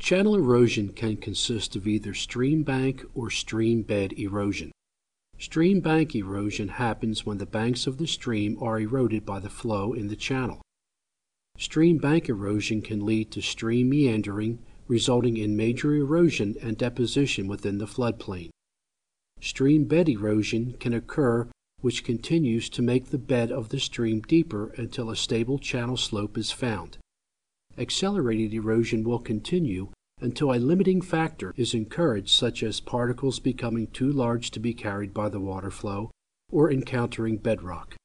Channel erosion can consist of either stream bank or stream bed erosion. Stream bank erosion happens when the banks of the stream are eroded by the flow in the channel. Stream bank erosion can lead to stream meandering, resulting in major erosion and deposition within the floodplain. Stream bed erosion can occur, which continues to make the bed of the stream deeper until a stable channel slope is found. Accelerated erosion will continue until a limiting factor is encouraged, such as particles becoming too large to be carried by the water flow or encountering bedrock.